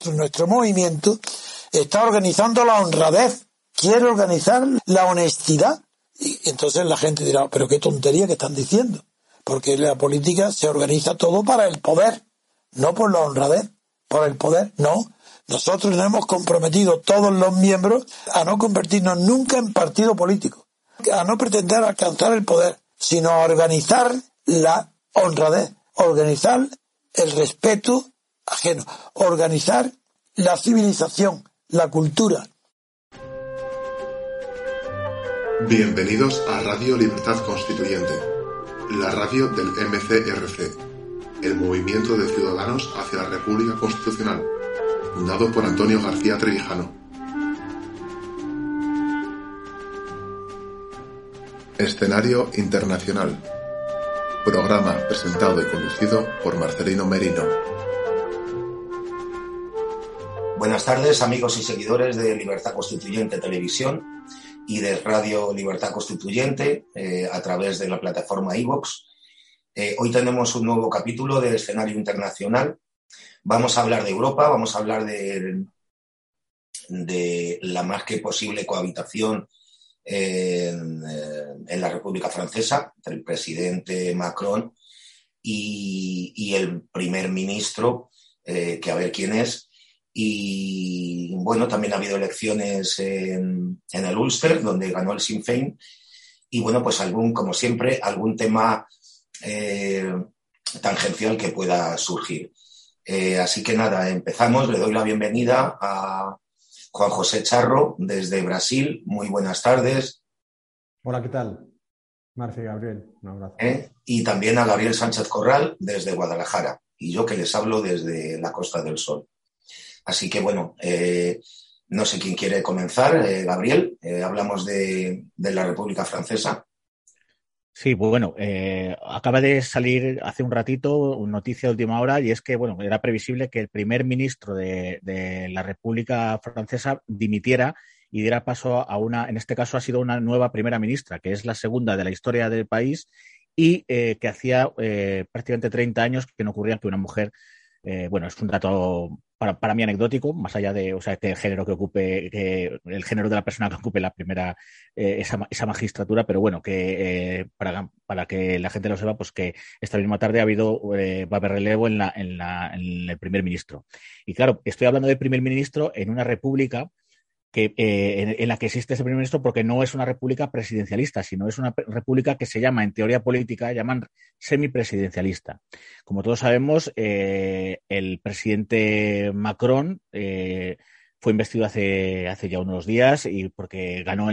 nuestro movimiento está organizando la honradez, quiere organizar la honestidad. Y entonces la gente dirá, pero qué tontería que están diciendo, porque la política se organiza todo para el poder, no por la honradez, por el poder, no. Nosotros nos hemos comprometido todos los miembros a no convertirnos nunca en partido político, a no pretender alcanzar el poder, sino a organizar la honradez, organizar el respeto ajeno, organizar la civilización, la cultura. Bienvenidos a Radio Libertad Constituyente, la radio del MCRC, el Movimiento de Ciudadanos hacia la República Constitucional, fundado por Antonio García Trevijano. Escenario Internacional. Programa presentado y conducido por Marcelino Merino. Buenas tardes, amigos y seguidores de Libertad Constituyente Televisión y de Radio Libertad Constituyente a través de la plataforma iVox. Hoy tenemos un nuevo capítulo de Escenario Internacional. Vamos a hablar de Europa, vamos a hablar de la más que posible cohabitación en la República Francesa entre el presidente Macron y el primer ministro, que a ver quién es. Y bueno, también ha habido elecciones en el Ulster, donde ganó el Sinn Féin. Y bueno, pues como siempre, algún tema tangencial que pueda surgir. Así que nada, empezamos. Le doy la bienvenida a Juan José Charro desde Brasil. Muy buenas tardes. Hola, ¿qué tal? Marce y Gabriel, un abrazo. Y también a Gabriel Sánchez Corral desde Guadalajara. Y yo que les hablo desde la Costa del Sol. Así que bueno, no sé quién quiere comenzar. Gabriel, hablamos de la República Francesa. Sí, bueno, acaba de salir hace un ratito una noticia de última hora y es que, bueno, era previsible que el primer ministro de la República Francesa dimitiera y diera paso a en este caso ha sido una nueva primera ministra, que es la segunda de la historia del país y que hacía prácticamente 30 años que no ocurría que una mujer, bueno, es un dato para mí anecdótico, más allá de, o sea, que el género que ocupe, que el género de la persona que ocupe la primera, esa magistratura, pero bueno, que para que la gente lo sepa, pues que esta misma tarde va a haber relevo en el primer ministro. Y claro, estoy hablando del primer ministro en una república en la que existe ese primer ministro porque no es una república presidencialista, sino es una república que se llama, en teoría política, llaman semipresidencialista. Como todos sabemos, el presidente Macron fue investido hace ya unos días y porque ganó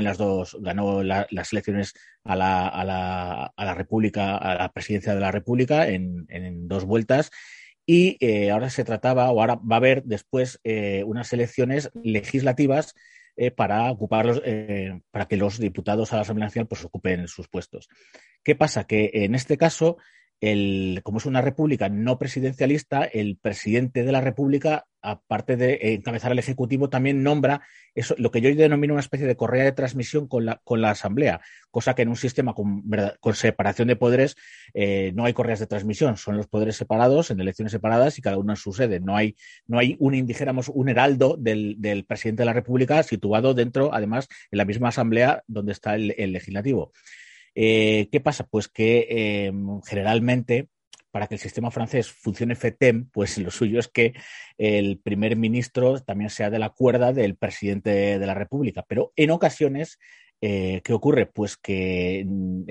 las elecciones a la República, a la presidencia de la República en 2 vueltas. Y ahora ahora va a haber después unas elecciones legislativas para para que los diputados a la Asamblea Nacional pues ocupen sus puestos. ¿Qué pasa? Que en este caso, como es una república no presidencialista, el presidente de la república, aparte de encabezar el ejecutivo, también nombra lo que yo denomino una especie de correa de transmisión con la asamblea, cosa que en un sistema con separación de poderes no hay correas de transmisión, son los poderes separados en elecciones separadas y cada uno en su sede. No hay dijéramos, un heraldo del presidente de la república situado dentro, además, en la misma asamblea donde está el legislativo. ¿Qué pasa? Pues que generalmente, para que el sistema francés funcione FETEM, pues lo suyo es que el primer ministro también sea de la cuerda del presidente de la República. Pero en ocasiones, ¿qué ocurre? Pues que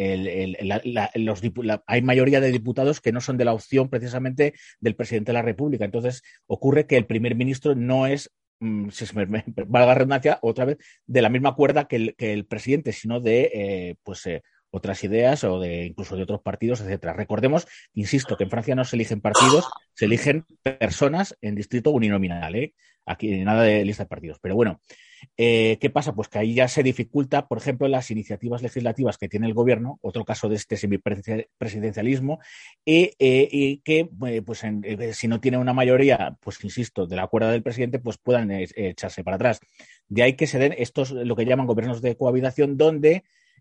hay mayoría de diputados que no son de la opción precisamente del presidente de la República. Entonces, ocurre que el primer ministro no es, si se me valga la redundancia, otra vez, de la misma cuerda que el presidente, sino de otras ideas o incluso de otros partidos, etcétera. Recordemos, insisto, que en Francia no se eligen partidos, se eligen personas en distrito uninominal, ¿eh? Aquí nada de lista de partidos. Pero bueno, ¿qué pasa? Pues que ahí ya se dificulta, por ejemplo, las iniciativas legislativas que tiene el gobierno, otro caso de este semipresidencialismo, y que, pues si no tiene una mayoría, pues insisto, de la cuerda del presidente, pues puedan echarse para atrás. De ahí que se den estos, lo que llaman gobiernos de cohabitación, donde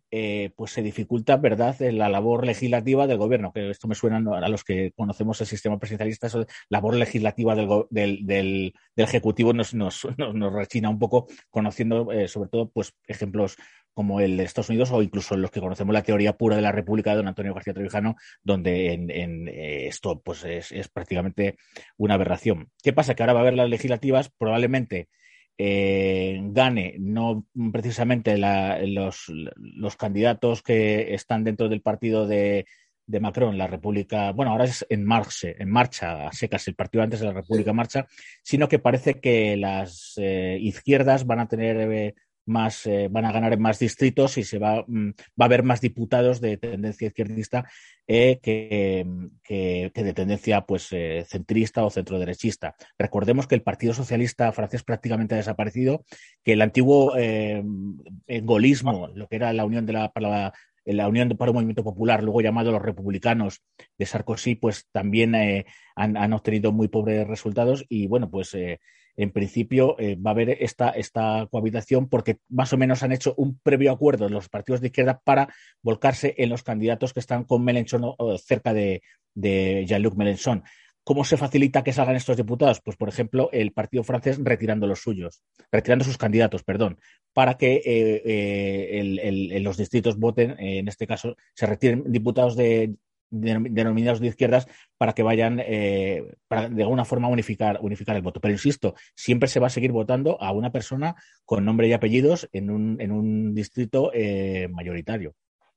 pues se dificulta, ¿verdad?, la labor legislativa del gobierno, que esto me suena a los que conocemos el sistema presidencialista, eso de labor legislativa del Ejecutivo nos rechina un poco, conociendo sobre todo pues ejemplos como el de Estados Unidos o incluso los que conocemos la teoría pura de la República de don Antonio García Trevijano, donde esto pues es prácticamente una aberración. ¿Qué pasa? Que ahora va a haber las legislativas, probablemente gane no precisamente los candidatos que están dentro del partido de Macron, la República, bueno, ahora es en marcha, a secas, el partido antes de la República en Marcha, sino que parece que las izquierdas van a tener van a ganar en más distritos y va a haber más diputados de tendencia izquierdista que de tendencia pues centrista o centroderechista. Recordemos que el Partido Socialista francés prácticamente ha desaparecido, que el antiguo gaullismo, lo que era la Unión la Unión para un Movimiento Popular, luego llamado los Republicanos de Sarkozy, pues también han obtenido muy pobres resultados y bueno, pues en principio va a haber esta cohabitación porque más o menos han hecho un previo acuerdo en los partidos de izquierda para volcarse en los candidatos que están con Mélenchon o cerca de Jean-Luc Mélenchon. ¿Cómo se facilita que salgan estos diputados? Pues, por ejemplo, el partido francés retirando sus candidatos, para que en los distritos voten, en este caso, se retiren diputados denominados de izquierdas para que vayan, para de alguna forma unificar el voto. Pero insisto, siempre se va a seguir votando a una persona con nombre y apellidos en un distrito mayoritario.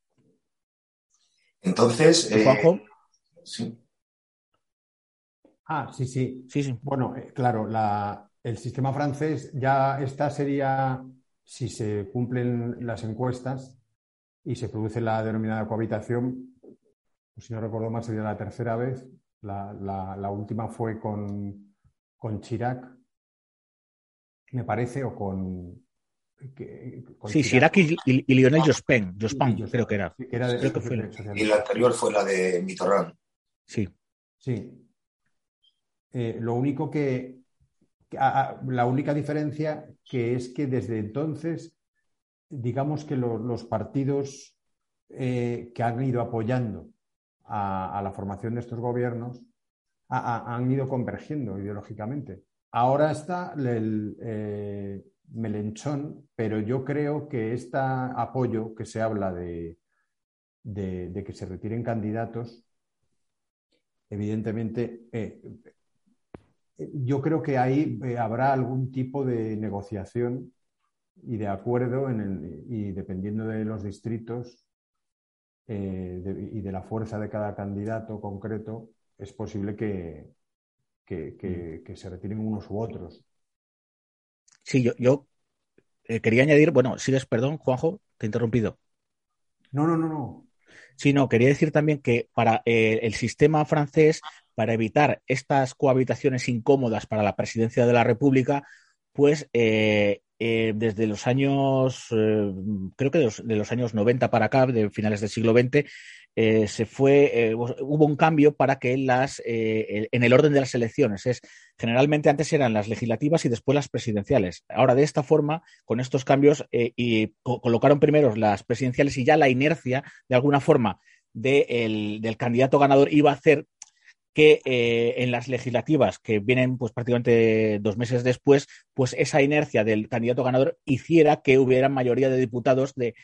Entonces, ¿Juanjo? Sí. Sí. Sí. Bueno, claro, el sistema francés ya esta sería, si se cumplen las encuestas y se produce la denominada cohabitación, pues, si no recuerdo mal, sería la tercera vez. La última fue con Chirac, me parece, o con sí, Chirac y Lionel Jospin, creo que era. Creo que fue y la anterior fue la de Mitterrand. Sí. Lo único la única diferencia que es que desde entonces, digamos que los partidos que han ido apoyando a la formación de estos gobiernos han ido convergiendo ideológicamente. Ahora está Mélenchon, pero yo creo que este apoyo que se habla de que se retiren candidatos, evidentemente, yo creo que ahí habrá algún tipo de negociación y de acuerdo y dependiendo de los distritos y de la fuerza de cada candidato concreto, es posible que se retiren unos u otros. Sí, yo quería añadir, bueno, sigues, perdón, Juanjo, te he interrumpido. No. Sí, no, quería decir también que para el sistema francés, para evitar estas cohabitaciones incómodas para la presidencia de la República, pues desde los años, creo que de los años 90 para acá, de finales del siglo XX, hubo un cambio para que en el orden de las elecciones, generalmente antes eran las legislativas y después las presidenciales. Ahora, de esta forma, con estos cambios, colocaron primero las presidenciales y ya la inercia, de alguna forma, del candidato ganador iba a hacer que en las legislativas que vienen pues prácticamente 2 meses después, pues esa inercia del candidato ganador hiciera que hubiera mayoría de diputados de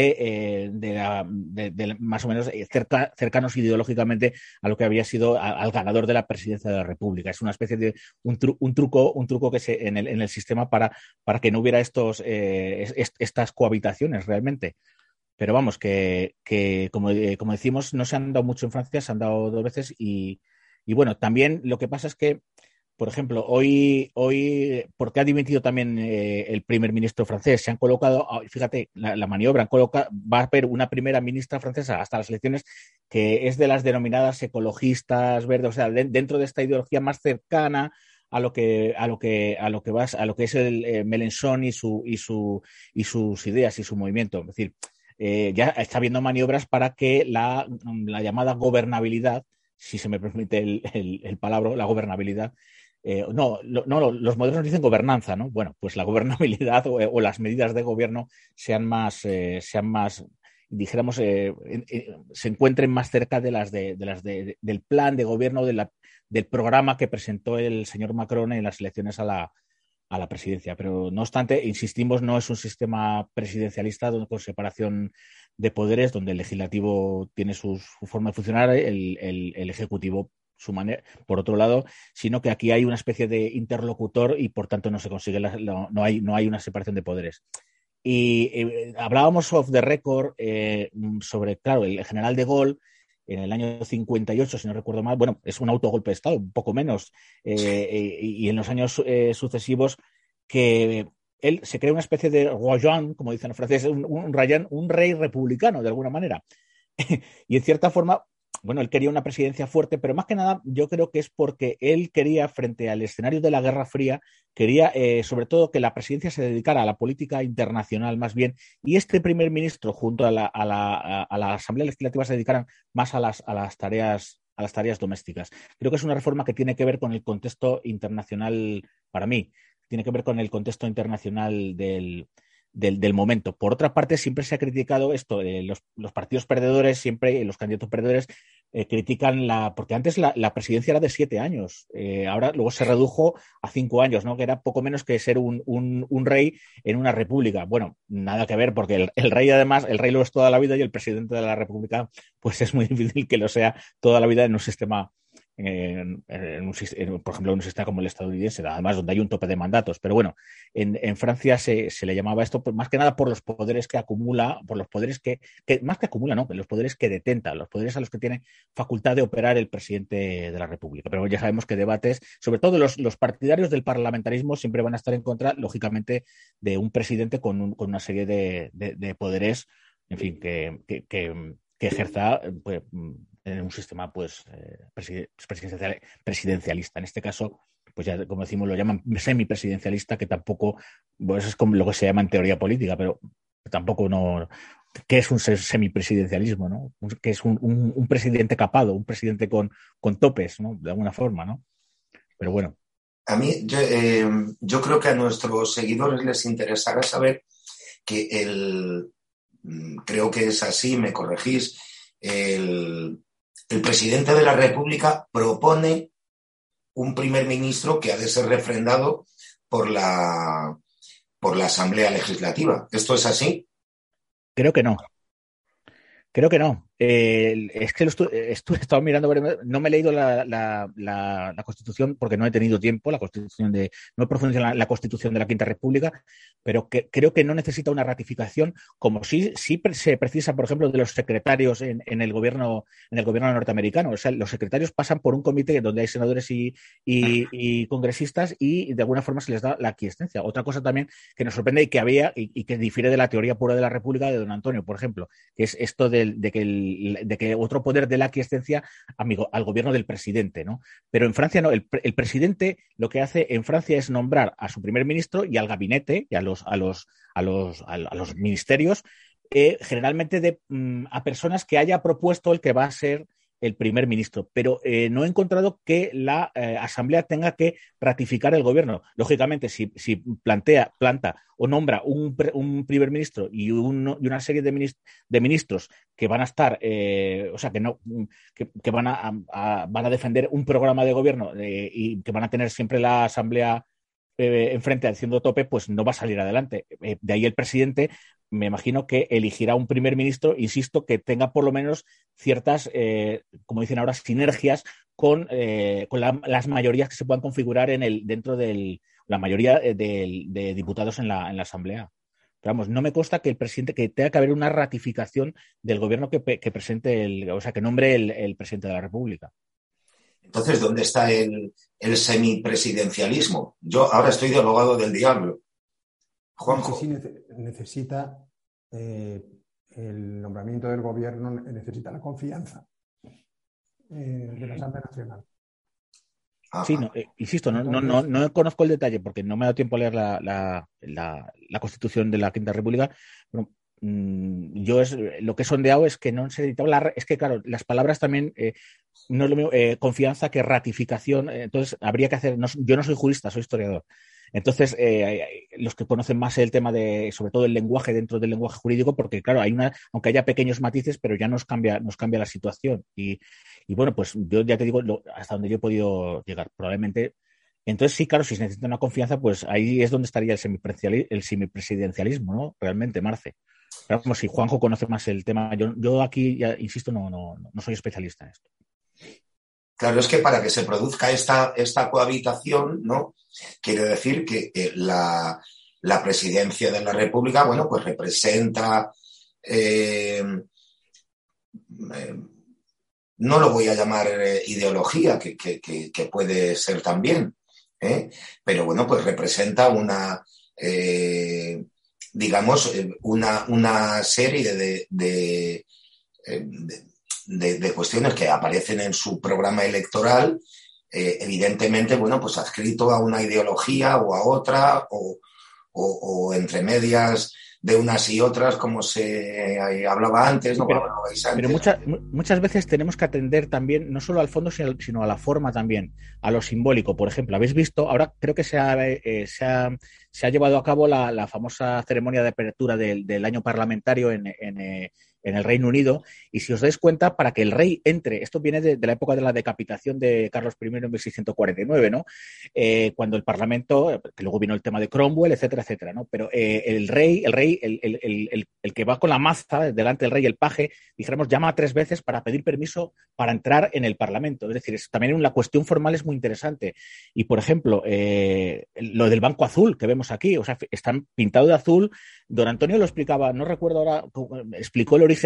más o menos cercanos ideológicamente a lo que había sido al ganador de la presidencia de la República. Es una especie de un truco que en el sistema para que no hubiera estas cohabitaciones realmente. Pero vamos, que como decimos, no se han dado mucho en Francia, se han dado 2 veces y bueno, también lo que pasa es que, por ejemplo, hoy porque ha dimitido también el primer ministro francés, se han colocado, fíjate, la maniobra, va a haber una primera ministra francesa hasta las elecciones que es de las denominadas ecologistas verdes, o sea, dentro de esta ideología más cercana a lo que es el Mélenchon y sus ideas y su movimiento. Es decir, ya está habiendo maniobras para que la llamada gobernabilidad, si se me permite el palabra, la gobernabilidad. Los modernos dicen gobernanza, ¿no? Bueno, pues la gobernabilidad o las medidas de gobierno sean más dijéramos, se encuentren más cerca del plan de gobierno, del programa que presentó el señor Macron en las elecciones a la presidencia. Pero no obstante, insistimos, no es un sistema presidencialista con separación de poderes, donde el legislativo tiene su forma de funcionar, el ejecutivo su manera, por otro lado, sino que aquí hay una especie de interlocutor y por tanto no se consigue, no hay una separación de poderes. Y hablábamos off the record sobre, claro, el general de Gaulle en el año 58, si no recuerdo mal, bueno, es un autogolpe de Estado, un poco menos, y en los años sucesivos que él se crea una especie de roi Jean, como dicen los franceses, un rey republicano, de alguna manera. Y en cierta forma, bueno, él quería una presidencia fuerte, pero más que nada yo creo que es porque él quería, frente al escenario de la Guerra Fría, quería sobre todo que la presidencia se dedicara a la política internacional más bien, y este primer ministro junto a la Asamblea Legislativa se dedicaran más a las tareas domésticas. Creo que es una reforma que tiene que ver con el contexto internacional, para mí, tiene que ver con el contexto internacional del momento. Por otra parte, siempre se ha criticado esto, los partidos perdedores, siempre los candidatos perdedores critican porque antes la presidencia era de 7 años, ahora luego se redujo a 5 años, ¿no? Que era poco menos que ser un rey en una república. Bueno, nada que ver, porque el rey además, el rey lo es toda la vida y el presidente de la república pues es muy difícil que lo sea toda la vida en un sistema por ejemplo, en un sistema como el estadounidense, además donde hay un tope de mandatos. Pero bueno, en Francia se le llamaba esto más que nada por los poderes que acumula, por los poderes que más que acumula, no, los poderes que detenta, los poderes a los que tiene facultad de operar el presidente de la República. Pero ya sabemos que debates, sobre todo los partidarios del parlamentarismo, siempre van a estar en contra, lógicamente, de un presidente con una serie de poderes, en fin, que ejerza pues, en un sistema pues presidencialista. En este caso, pues ya como decimos, lo llaman semipresidencialista, que tampoco, pues es como lo que se llama en teoría política, pero tampoco no. ¿Qué es un semipresidencialismo, no? Que es un presidente capado, un presidente con topes, ¿no? De alguna forma, ¿no? Pero bueno. A mí, yo creo que a nuestros seguidores les interesará saber que creo que es así, me corregís, el presidente de la República propone un primer ministro que ha de ser refrendado por la Asamblea Legislativa. ¿Esto es así? Creo que no. Es que he estado mirando, no me he leído la Constitución porque no he tenido tiempo, no he profundizado en la Constitución de la Quinta República, pero creo que no necesita una ratificación, como sí se precisa, por ejemplo, de los secretarios en el gobierno norteamericano. O sea, los secretarios pasan por un comité donde hay senadores y congresistas y de alguna forma se les da la aquiescencia. Otra cosa también que nos sorprende y que había y que difiere de la teoría pura de la República de don Antonio, por ejemplo, que es esto de que otro poder de la aquiescencia al gobierno del presidente, ¿no? Pero en Francia no, el presidente lo que hace en Francia es nombrar a su primer ministro y al gabinete y a los ministerios, generalmente a personas que haya propuesto el que va a ser el primer ministro, pero no he encontrado que la Asamblea tenga que ratificar el gobierno. Lógicamente, si planta o nombra un primer ministro y una serie de ministros que van a estar, o sea, que van a defender un programa de gobierno y que van a tener siempre la Asamblea enfrente haciendo tope, pues no va a salir adelante. De ahí el presidente, me imagino que elegirá un primer ministro, insisto, que tenga por lo menos ciertas, como dicen ahora, sinergias con las mayorías que se puedan configurar dentro de la mayoría de diputados en la Asamblea. Pero vamos, no me consta que el presidente, que tenga que haber una ratificación del gobierno que presente o sea, que nombre el presidente de la República. Entonces, ¿dónde está el semipresidencialismo? Yo ahora estoy de abogado del diablo. Juanjo. Sí, necesita el nombramiento del gobierno, necesita la confianza de la Asamblea Nacional. Sí, insisto, no conozco el detalle porque no me ha dado tiempo a leer la Constitución de la Quinta República. Bueno, yo lo que he sondeado es que no se necesitaba es que claro, las palabras también no es lo mismo confianza que ratificación, entonces habría que hacer, yo no soy jurista, soy historiador, Entonces, los que conocen más el tema de, sobre todo el lenguaje dentro del lenguaje jurídico, porque claro, aunque haya pequeños matices, pero ya nos cambia la situación. Y bueno, pues yo ya te digo hasta donde yo he podido llegar. Probablemente. Entonces, sí, claro, si se necesita una confianza, pues ahí es donde estaría el semipresidencialismo, ¿no? Realmente, Marce. Pero como si Juanjo conoce más el tema, yo aquí, ya insisto, no soy especialista en esto. Claro, es que para que se produzca esta cohabitación, ¿no? Quiere decir que la presidencia de la República, bueno, pues representa, no lo voy a llamar ideología, que puede ser también, pero bueno, pues representa digamos, una serie de cuestiones que aparecen en su programa electoral, evidentemente, bueno, pues adscrito a una ideología o a otra, o entre medias de unas y otras, como se hablaba antes, ¿no? Pero muchas veces tenemos que atender también, no solo al fondo, sino a la forma también, a lo simbólico. Por ejemplo, habéis visto, ahora creo que se ha llevado a cabo la famosa ceremonia de apertura del año parlamentario en el Reino Unido, y si os dais cuenta, para que el rey entre, esto viene de la época de la decapitación de Carlos I en 1649, ¿no? Cuando el Parlamento, que luego vino el tema de Cromwell, etcétera, etcétera, ¿no? Pero el rey, el que va con la maza delante del rey, el paje, dijéramos, llama 3 veces para pedir permiso para entrar en el Parlamento. Es decir, también la cuestión formal es muy interesante. Y, por ejemplo, lo del Banco Azul que vemos aquí, o sea, están pintados de azul. Don Antonio lo explicaba, no recuerdo ahora, explicó el origen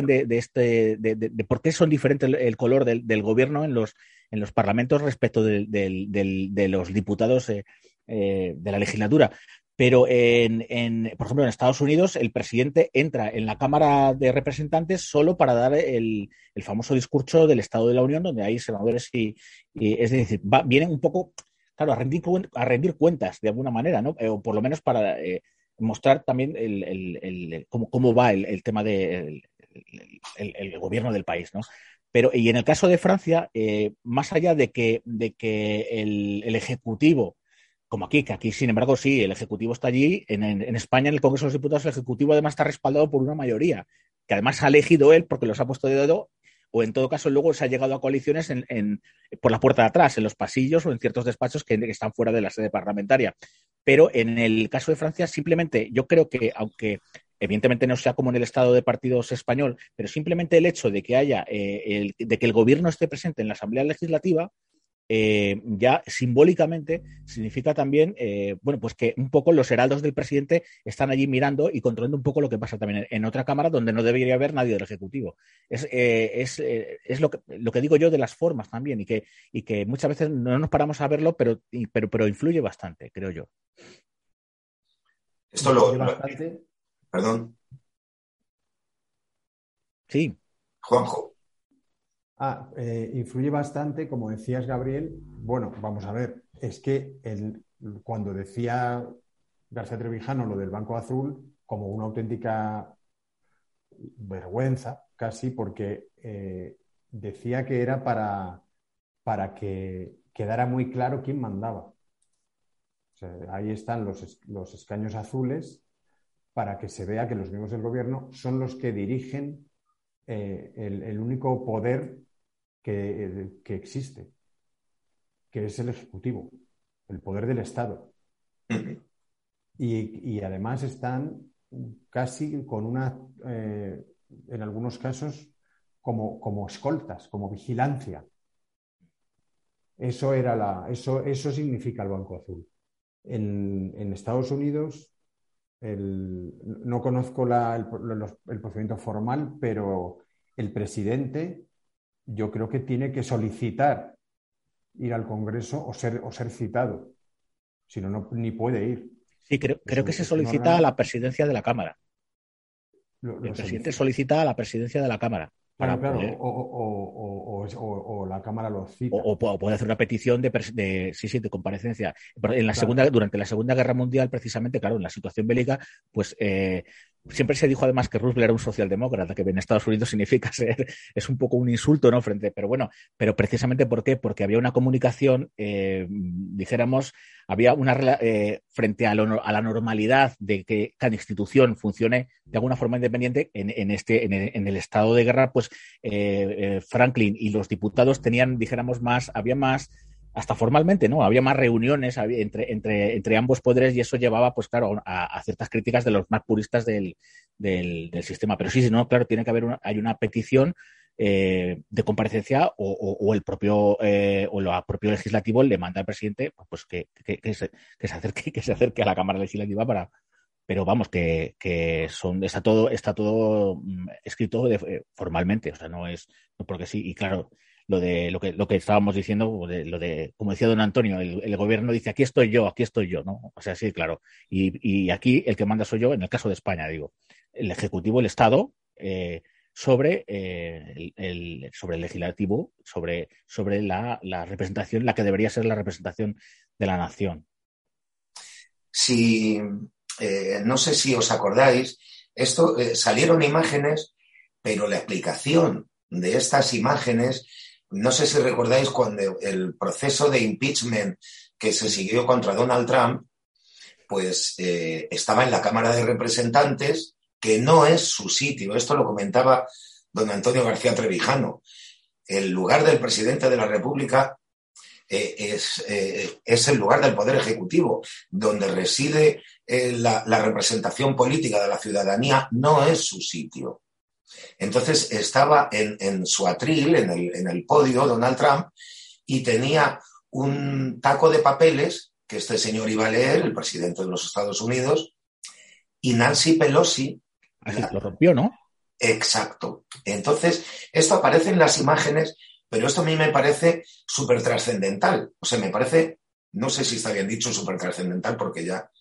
de por qué son diferentes el color del gobierno en los parlamentos respecto de los diputados de la legislatura. Pero, por ejemplo, en Estados Unidos, el presidente entra en la Cámara de Representantes solo para dar el famoso discurso del Estado de la Unión, donde hay senadores y es decir, vienen un poco, claro, a rendir cuentas de alguna manera, ¿no? O por lo menos para mostrar también cómo va el tema del el gobierno del país, ¿no? Pero, y en el caso de Francia, más allá de que el Ejecutivo, como aquí, que aquí, sin embargo, sí, el Ejecutivo está allí, en España, en el Congreso de los Diputados, el Ejecutivo además está respaldado por una mayoría, que además ha elegido él porque los ha puesto de dedo, o en todo caso luego se ha llegado a coaliciones por la puerta de atrás, en los pasillos o en ciertos despachos que están fuera de la sede parlamentaria. Pero en el caso de Francia, simplemente, yo creo que, aunque evidentemente no sea como en el estado de partidos español, pero simplemente el hecho de que haya, de que el gobierno esté presente en la Asamblea Legislativa, ya simbólicamente significa también, bueno, pues que un poco los heraldos del presidente están allí mirando y controlando un poco lo que pasa también en otra cámara donde no debería haber nadie del Ejecutivo. Es lo que digo yo de las formas también y que muchas veces no nos paramos a verlo, pero influye bastante, creo yo. Esto bastante. Perdón. Sí. Juanjo. Influye bastante, como decías, Gabriel. Bueno, vamos a ver, es que cuando decía García Trevijano lo del Banco Azul, como una auténtica vergüenza, casi, porque decía que era para que quedara muy claro quién mandaba. O sea, ahí están los escaños azules para que se vea que los miembros del gobierno son los que dirigen el único poder que existe, que es el Ejecutivo, el poder del Estado. Y además están casi con en algunos casos, como escoltas, como vigilancia. Eso significa el Banco Azul. En Estados Unidos, no conozco el procedimiento formal, pero el presidente, yo creo que tiene que solicitar ir al Congreso o ser citado. Si no, ni puede ir. Sí, creo que se solicita a la presidencia de la Cámara. El presidente solicita a la presidencia de la Cámara. Claro. O la Cámara lo cita. O puede hacer una petición de comparecencia. Durante la Segunda Guerra Mundial, precisamente, claro, en la situación bélica, pues siempre se dijo además que Roosevelt era un socialdemócrata, que en Estados Unidos significa es un poco un insulto, ¿no? Pero bueno, pero precisamente ¿por qué? Porque había una comunicación, dijéramos, había frente a la normalidad de que cada institución funcione de alguna forma independiente en el estado de guerra, pues Franklin y los diputados tenían, dijéramos, había más hasta formalmente, ¿no? Había más reuniones entre ambos poderes y eso llevaba, pues claro, a ciertas críticas de los más puristas del sistema. Pero sí, no, claro, tiene que haber hay una petición de comparecencia o el propio propio legislativo le manda al presidente pues que se acerque a la Cámara Legislativa pero vamos, está todo escrito formalmente, o sea, no porque sí, y claro, lo que estábamos diciendo, como decía don Antonio, el gobierno dice aquí estoy yo, ¿no? O sea, sí, claro. Y aquí el que manda soy yo, en el caso de España, digo, el Ejecutivo, el Estado, sobre el legislativo, sobre la representación, la que debería ser la representación de la nación. Sí. No sé si os acordáis, salieron imágenes, pero la explicación de estas imágenes, no sé si recordáis cuando el proceso de impeachment que se siguió contra Donald Trump, pues estaba en la Cámara de Representantes, que no es su sitio. Esto lo comentaba don Antonio García Trevijano. El lugar del presidente de la República es el lugar del Poder Ejecutivo, donde reside la representación política de la ciudadanía, no es su sitio. Entonces estaba en su atril, en el podio, Donald Trump, y tenía un taco de papeles que este señor iba a leer, el presidente de los Estados Unidos, y Nancy Pelosi... Así lo rompió, ¿no? Exacto. Entonces, esto aparece en las imágenes, pero esto a mí me parece súper trascendental. O sea, me parece, no sé si está bien dicho súper trascendental porque ya...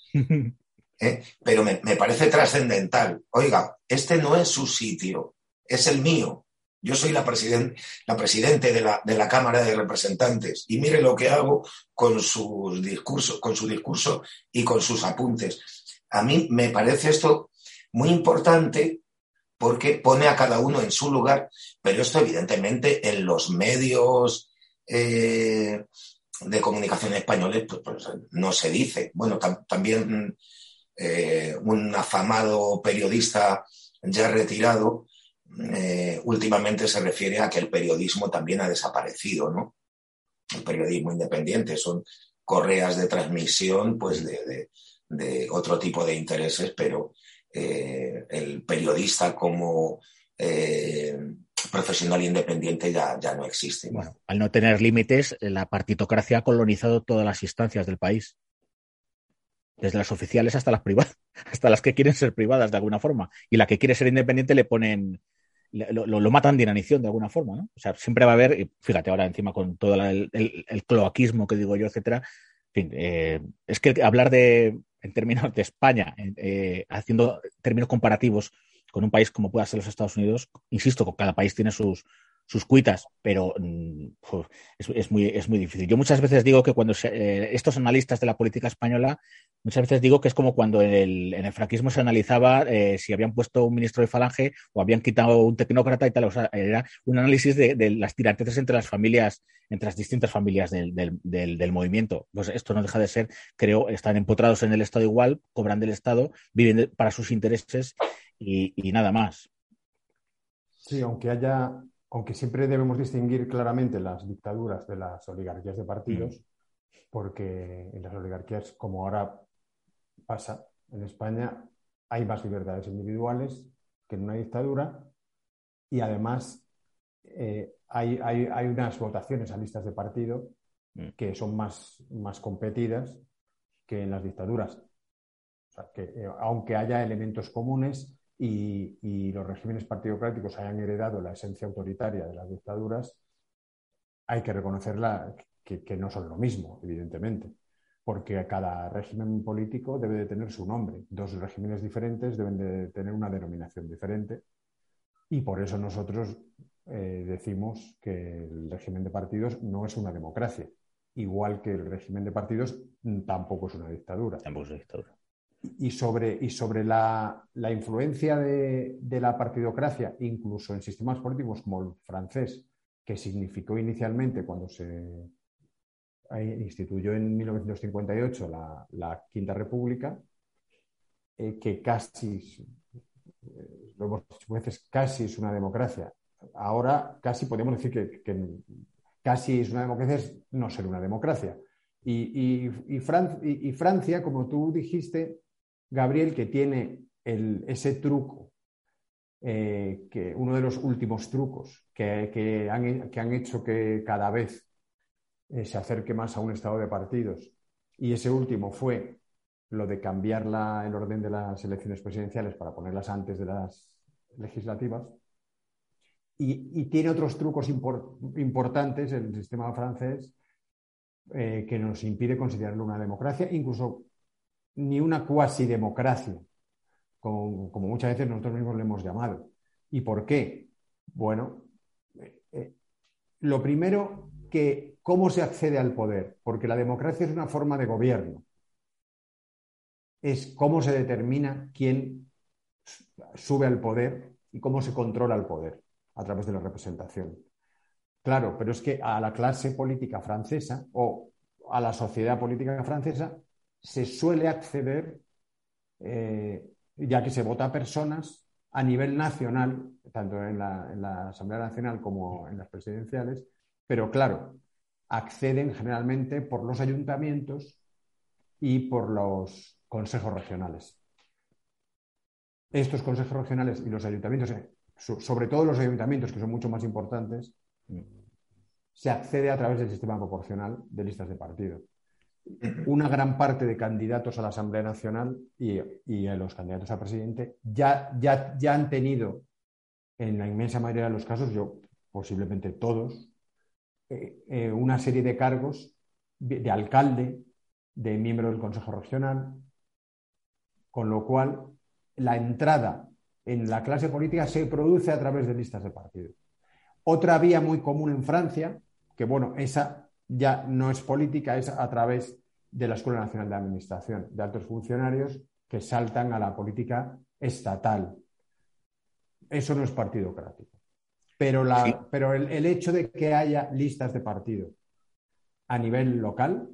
pero me parece trascendental. Oiga, este no es su sitio, es el mío. Yo soy la presidente de la Cámara de Representantes y mire lo que hago con su discurso y con sus apuntes. A mí me parece esto muy importante porque pone a cada uno en su lugar, pero esto evidentemente en los medios de comunicación españoles pues no se dice. Bueno, también un afamado periodista ya retirado últimamente se refiere a que el periodismo también ha desaparecido, ¿no? El periodismo independiente son correas de transmisión pues de otro tipo de intereses, pero el periodista como profesional independiente ya no existe, ¿no? Bueno, al no tener límites, la partitocracia ha colonizado todas las instancias del país. Desde las oficiales hasta las privadas, hasta las que quieren ser privadas de alguna forma. Y la que quiere ser independiente le ponen, lo matan de inanición de alguna forma, ¿no? O sea, siempre va a haber, fíjate ahora encima con todo el cloaquismo que digo yo, etcétera. En fin, es que hablar en términos de España, haciendo términos comparativos con un país como pueda ser los Estados Unidos, insisto, cada país tiene sus cuitas, pero es muy difícil. Yo muchas veces digo que cuando estos analistas de la política española, muchas veces digo que es como cuando en el franquismo se analizaba si habían puesto un ministro de Falange o habían quitado un tecnócrata y tal. O sea, era un análisis de las tiranteces entre las familias, entre las distintas familias del movimiento. Pues esto no deja de ser, creo, están empotrados en el Estado igual, cobran del Estado, viven para sus intereses y nada más. Sí, aunque siempre debemos distinguir claramente las dictaduras de las oligarquías de partidos, porque en las oligarquías, como ahora pasa en España, hay más libertades individuales que en una dictadura y además hay unas votaciones a listas de partido que son más competidas que en las dictaduras. O sea, que aunque haya elementos comunes y los regímenes partidocráticos hayan heredado la esencia autoritaria de las dictaduras, hay que reconocerla que no son lo mismo, evidentemente, porque cada régimen político debe de tener su nombre. Dos regímenes diferentes deben de tener una denominación diferente y por eso nosotros decimos que el régimen de partidos no es una democracia, igual que el régimen de partidos tampoco es una dictadura. Tampoco es una dictadura. y sobre la influencia de la partidocracia, incluso en sistemas políticos como el francés, que significó inicialmente cuando se instituyó en 1958 la Quinta República, que casi, lo hemos dicho veces, casi es una democracia. Ahora casi podemos decir que casi es una democracia, es no ser una democracia. Y Francia, como tú dijiste, Gabriel, que tiene ese truco, que uno de los últimos trucos que han hecho que cada vez se acerque más a un estado de partidos, y ese último fue lo de cambiar el orden de las elecciones presidenciales para ponerlas antes de las legislativas, y tiene otros trucos importantes en el sistema francés que nos impide considerarlo una democracia, incluso ni una cuasi democracia, como muchas veces nosotros mismos le hemos llamado. ¿Y por qué? Bueno, lo primero, que cómo se accede al poder, porque la democracia es una forma de gobierno. Es cómo se determina quién sube al poder y cómo se controla el poder a través de la representación. Claro, pero es que a la clase política francesa o a la sociedad política francesa se suele acceder, ya que se vota a personas a nivel nacional, tanto en la Asamblea Nacional como en las presidenciales, pero claro, acceden generalmente por los ayuntamientos y por los consejos regionales. Estos consejos regionales y los ayuntamientos, sobre todo los ayuntamientos, que son mucho más importantes, se accede a través del sistema proporcional de listas de partido. Una gran parte de candidatos a la Asamblea Nacional y a los candidatos a presidente ya han tenido, en la inmensa mayoría de los casos, posiblemente todos, una serie de cargos de alcalde, de miembro del Consejo Regional, con lo cual la entrada en la clase política se produce a través de listas de partido. Otra vía muy común en Francia, que bueno, esa ya no es política, es a través de la Escuela Nacional de Administración, de altos funcionarios que saltan a la política estatal. Eso no es partidocrático. Pero el hecho de que haya listas de partido a nivel local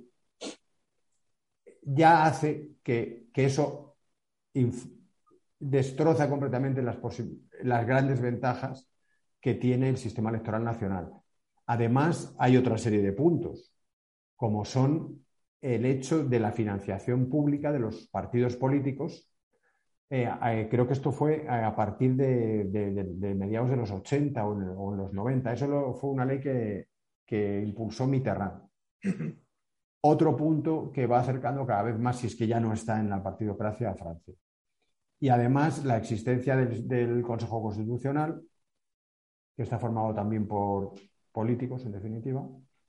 ya hace que eso destroza completamente las grandes ventajas que tiene el sistema electoral nacional. Además, hay otra serie de puntos, como son el hecho de la financiación pública de los partidos políticos. Creo que esto fue a partir de mediados de los 80 o en los 90. Eso fue una ley que impulsó Mitterrand. Otro punto que va acercando cada vez más, si es que ya no está en la partidocracia, a Francia. Y además la existencia del Consejo Constitucional, que está formado también por políticos, en definitiva.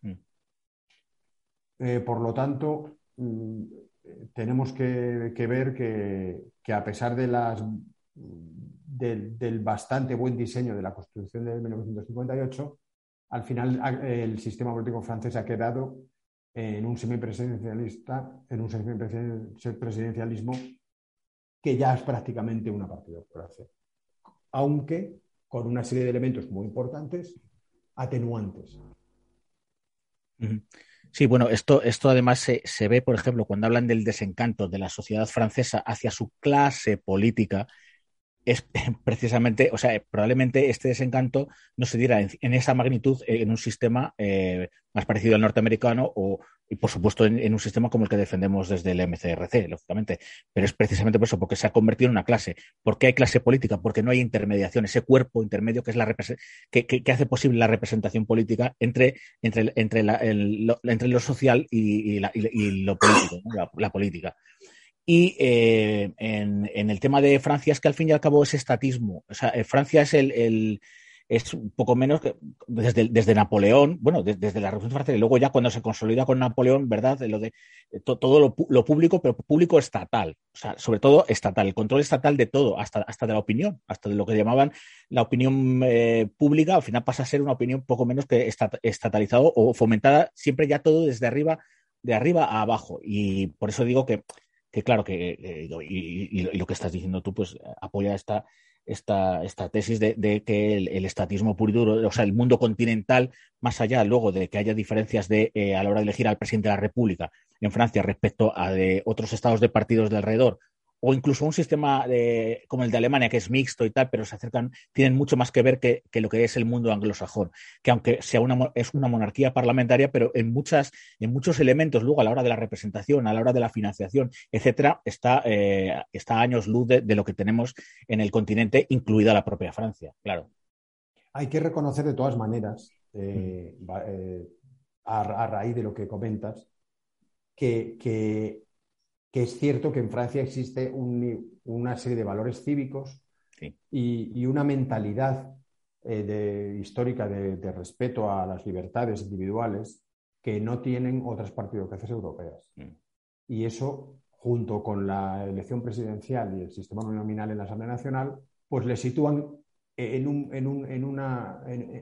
Por lo tanto, tenemos que ver que a pesar del bastante buen diseño de la Constitución de 1958, al final el sistema político francés ha quedado en un semipresidencialismo que ya es prácticamente una partidocracia, aunque con una serie de elementos muy importantes, atenuantes. Sí, bueno, esto además se ve, por ejemplo, cuando hablan del desencanto de la sociedad francesa hacia su clase política. Es precisamente, o sea, probablemente este desencanto no se diera en esa magnitud en un sistema más parecido al norteamericano y, por supuesto, en un sistema como el que defendemos desde el MCRC, lógicamente. Pero es precisamente por eso, porque se ha convertido en una clase. ¿Por qué hay clase política? Porque no hay intermediación, ese cuerpo intermedio que es que hace posible la representación política entre lo social y lo político, ¿no? la política. Y en el tema de Francia es que al fin y al cabo ese estatismo, o sea, Francia es un poco menos que desde Napoleón, bueno, desde la Revolución Francesa y luego ya cuando se consolida con Napoleón, ¿verdad? Todo lo público, pero público estatal, o sea, sobre todo estatal, el control estatal de todo, hasta de la opinión, hasta de lo que llamaban la opinión pública, al final pasa a ser una opinión poco menos que estatalizado o fomentada siempre ya todo desde arriba, de arriba a abajo. Y por eso digo que claro, y lo que estás diciendo tú, pues apoya esta tesis de que el estatismo puro y duro, o sea, el mundo continental, más allá luego de que haya diferencias a la hora de elegir al presidente de la República en Francia respecto a de otros estados de partidos de alrededor, o incluso un sistema como el de Alemania, que es mixto y tal, pero tienen mucho más que ver que lo que es el mundo anglosajón, que aunque es una monarquía parlamentaria, pero en muchos elementos, luego a la hora de la representación, a la hora de la financiación, etcétera, está a años luz de lo que tenemos en el continente, incluida la propia Francia, claro. Hay que reconocer de todas maneras, a raíz de lo que comentas, que es cierto que en Francia existe una serie de valores cívicos, sí, y una mentalidad histórica de respeto a las libertades individuales que no tienen otras partidocracias europeas. Y eso, junto con la elección presidencial y el sistema nominal en la Asamblea Nacional, pues le sitúan en una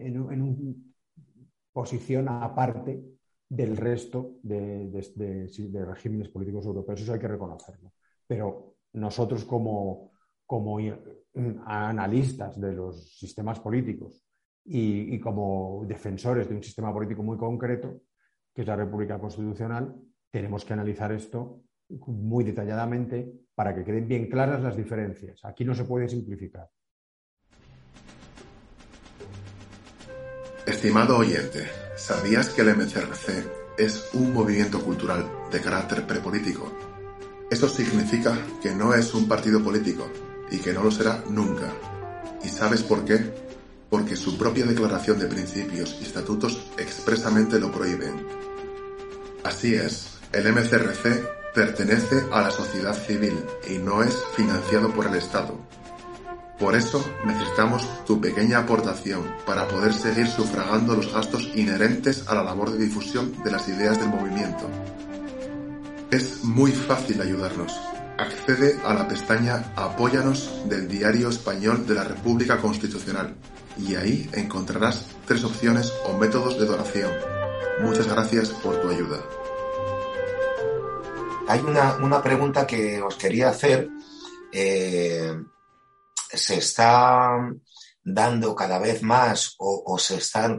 posición aparte del resto de regímenes políticos europeos. Eso hay que reconocerlo. Pero nosotros como analistas de los sistemas políticos y como defensores de un sistema político muy concreto, que es la República Constitucional, tenemos que analizar esto muy detalladamente para que queden bien claras las diferencias. Aquí no se puede simplificar. Estimado oyente, ¿sabías que el MCRC es un movimiento cultural de carácter prepolítico? Esto significa que no es un partido político y que no lo será nunca. ¿Y sabes por qué? Porque su propia declaración de principios y estatutos expresamente lo prohíben. Así es, el MCRC pertenece a la sociedad civil y no es financiado por el Estado. Por eso necesitamos tu pequeña aportación para poder seguir sufragando los gastos inherentes a la labor de difusión de las ideas del movimiento. Es muy fácil ayudarnos. Accede a la pestaña Apóyanos del Diario Español de la República Constitucional y ahí encontrarás 3 opciones o métodos de donación. Muchas gracias por tu ayuda. Hay una pregunta que os quería hacer. Se está dando cada vez más o se están,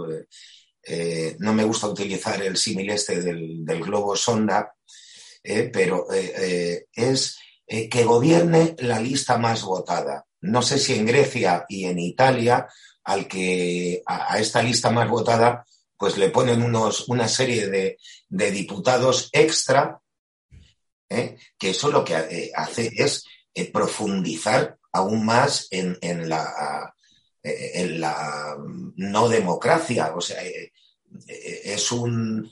no me gusta utilizar el símil del globo sonda, pero es que gobierne la lista más votada. No sé si en Grecia y en Italia a esta lista más votada pues le ponen una serie de diputados extra, que eso lo que hace es profundizar aún más en la no democracia. O sea, es un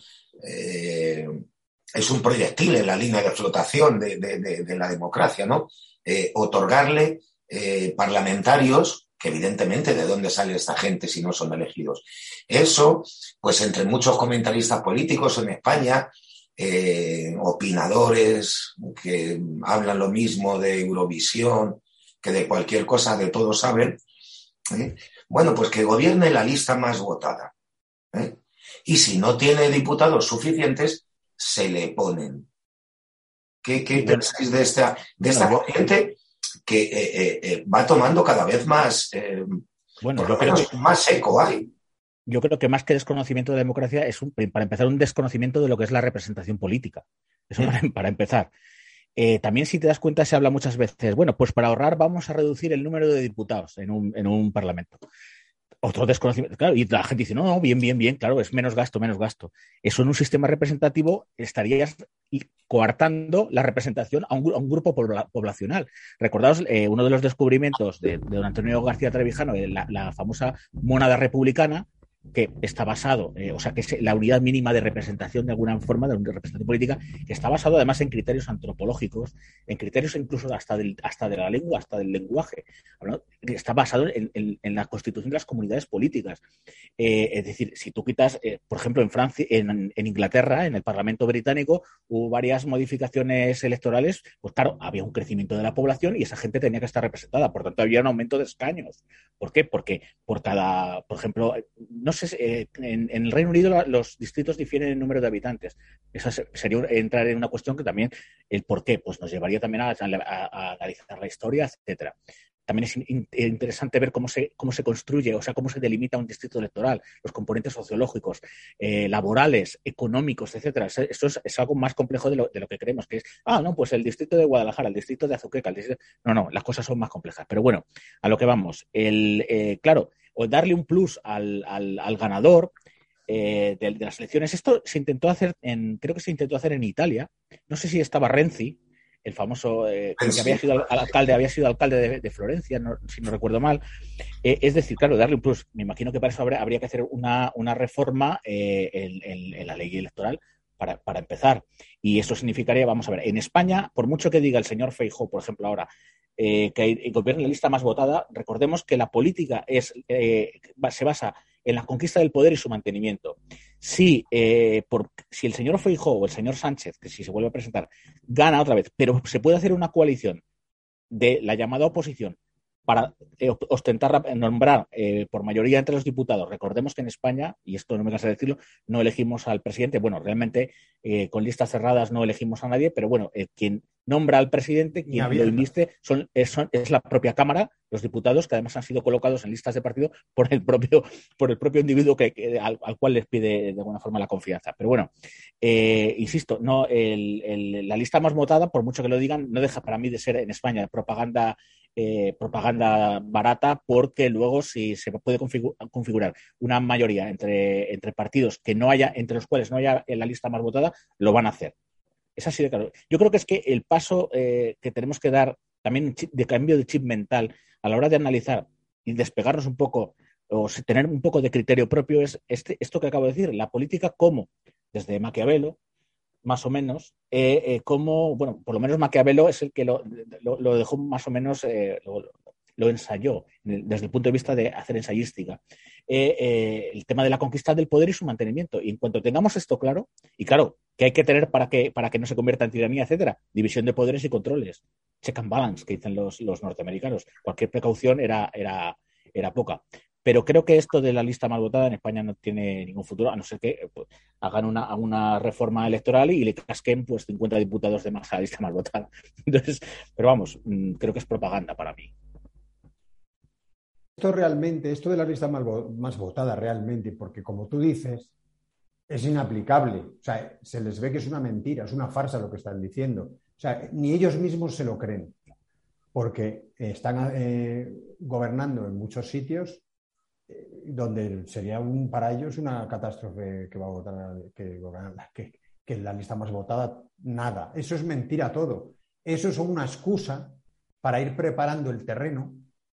proyectil en la línea de flotación de la democracia, ¿no? Otorgarle parlamentarios, que evidentemente ¿de dónde sale esta gente si no son elegidos? Eso, pues entre muchos comentaristas políticos en España, opinadores que hablan lo mismo de Eurovisión que de cualquier cosa, de todo saben, bueno, pues que gobierne la lista más votada. Y si no tiene diputados suficientes, se le ponen. ¿Qué pensáis de esta corriente que va tomando cada vez más, yo creo que más eco hay? Yo creo que más que desconocimiento de la democracia es, para empezar, un desconocimiento de lo que es la representación política. Eso para empezar. También, si te das cuenta, se habla muchas veces, bueno, pues para ahorrar vamos a reducir el número de diputados en un parlamento. Otro desconocimiento, claro, y la gente dice, no, bien, claro, es menos gasto. Eso en un sistema representativo estarías coartando la representación a un grupo poblacional. Recordaos uno de los descubrimientos de don Antonio García Trevijano, la famosa mónada republicana, que está basado, que es la unidad mínima de representación de alguna forma, de representación política, que está basado además en criterios antropológicos, en criterios incluso hasta de la lengua, hasta del lenguaje, ¿no? Está basado en la constitución de las comunidades políticas. Es decir, si tú quitas, por ejemplo, en Francia, en Inglaterra, en el Parlamento británico, hubo varias modificaciones electorales, pues claro, había un crecimiento de la población y esa gente tenía que estar representada, por tanto había un aumento de escaños. ¿Por qué? Porque por ejemplo, no sé, en el Reino Unido los distritos difieren en número de habitantes. Eso sería entrar en una cuestión que también, el por qué, pues nos llevaría también a analizar la historia, etcétera. También es interesante ver cómo se construye, o sea, cómo se delimita un distrito electoral, los componentes sociológicos, laborales, económicos, etcétera. Esto es algo más complejo de lo que creemos, que es, no, pues el distrito de Guadalajara, el distrito de Azuqueca, No, las cosas son más complejas. Pero bueno, a lo que vamos. Claro, o darle un plus al ganador de las elecciones. Esto se intentó hacer creo que se intentó hacer en Italia. No sé si estaba Renzi, el famoso que había sido alcalde de Florencia, si no recuerdo mal. Es decir, claro, darle un plus. Me imagino que para eso habría que hacer una reforma en la ley electoral para empezar. Y eso significaría, vamos a ver, en España, por mucho que diga el señor Feijóo, por ejemplo, ahora, que gobierne la lista más votada, recordemos que la política se basa en la conquista del poder y su mantenimiento. Si el señor Feijóo o el señor Sánchez, que si se vuelve a presentar, gana otra vez, pero se puede hacer una coalición de la llamada oposición para nombrar por mayoría entre los diputados. Recordemos que en España, y esto no me cansa de decirlo, no elegimos al presidente. Bueno, realmente con listas cerradas no elegimos a nadie, pero bueno, quien nombra al presidente, quien lo inviste, es la propia Cámara, los diputados, que además han sido colocados en listas de partido por el propio individuo al cual les pide de alguna forma la confianza. Pero bueno, insisto, no la lista más votada, por mucho que lo digan, no deja para mí de ser en España propaganda barata, porque luego si se puede configurar una mayoría entre partidos entre los cuales no haya la lista más votada, lo van a hacer. Es así de claro. Yo creo que es que el paso que tenemos que dar también de cambio de chip mental a la hora de analizar y despegarnos un poco o tener un poco de criterio propio es esto que acabo de decir, la política como desde Maquiavelo, más o menos, como, bueno, por lo menos Maquiavelo es el que lo dejó más o menos, lo ensayó desde el punto de vista de hacer ensayística. El tema de la conquista del poder y su mantenimiento. Y en cuanto tengamos esto claro, y claro, ¿qué hay que tener para que no se convierta en tiranía, etcétera? División de poderes y controles. Check and balance, que dicen los norteamericanos. Cualquier precaución era poca. Pero creo que esto de la lista más votada en España no tiene ningún futuro, a no ser que hagan una reforma electoral y le casquen pues 50 diputados de más a la lista más votada. Entonces, pero vamos, creo que es propaganda para mí. Esto de la lista más votada realmente, porque como tú dices, es inaplicable. O sea, se les ve que es una mentira, es una farsa lo que están diciendo. O sea, ni ellos mismos se lo creen, porque están gobernando en muchos sitios donde sería para ellos una catástrofe que va a votar, que la lista más votada, nada. Eso es mentira todo. Eso es una excusa para ir preparando el terreno